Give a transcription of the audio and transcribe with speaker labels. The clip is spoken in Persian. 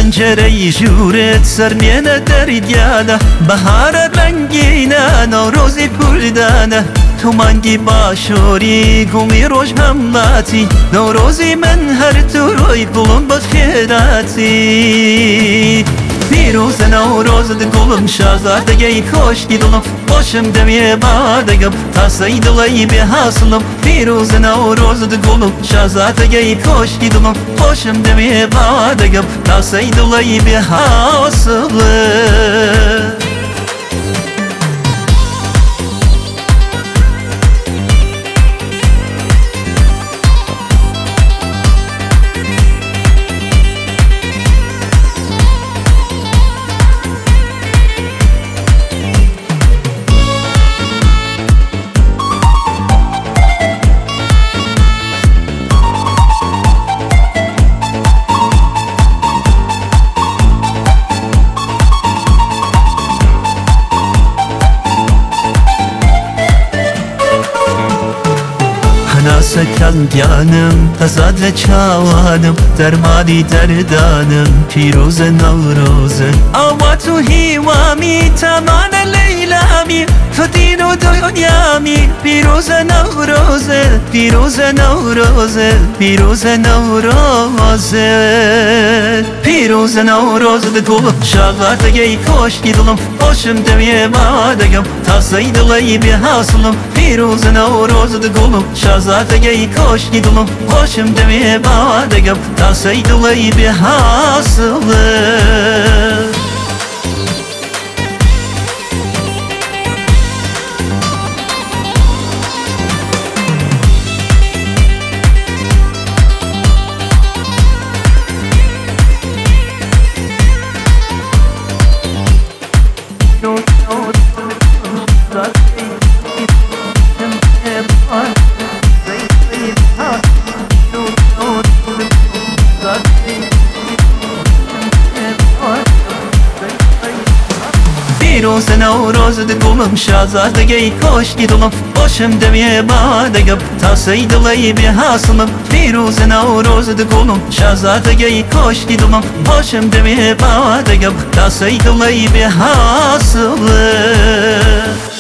Speaker 1: پەنجەرەی ژوورت سەرمێنە دەریدیانە بەهارە ڕەنگینە نەورۆزی کوردانە تو مانگی باشۆری گوڵی ڕۆژ هەمڵاتی نەورۆزی من هەر تووڕۆی گوڵم بە خێراتی پیرۆزە نەورۆزت گوڵم شازادەگەی کۆشکی دڵم خۆشم دەوێ بادەگەم تاسەی دڵی بێ هاسڵم پیرۆزە نەورۆزت گوڵم شازادەگەی کۆشکی دڵم خۆشم دەوێ بادەگەم تاسەی دڵی بێ هاسڵم هەناسەکان گیانم هەزاد لە چاوانم دەرمانی دەردانم پیرۆزە نەورۆزە ئاوات و هیوامی تامانە لەیلامی تو دین و دنیامی پیرۆزە نەورۆزە پیرۆزە نەورۆزە پیرۆزە نەورۆزە پیرۆزە نەورۆزت گوڵم شازادەگەی کۆشکی دڵم خۆشم دەوێ بادەگەم تاسەی دڵی بێ هاسڵم پیرۆزە نەورۆزت گوڵم شازادەگەی کۆشکی دڵم خۆشم دەوێ بادەگەم تاسەی دڵی بێ هاسڵم پیرۆزە نەورۆزت گوڵم شازادەگەی کۆشکی دڵم خۆشم دەوێ بادەگەم تاسەی دڵی بێ هاسڵم پیرۆزە نەورۆزت گوڵم شازادەگەی کۆشکی دڵم خۆشم دەوێ بادەگەم تاسەی دڵی بێ هاسڵم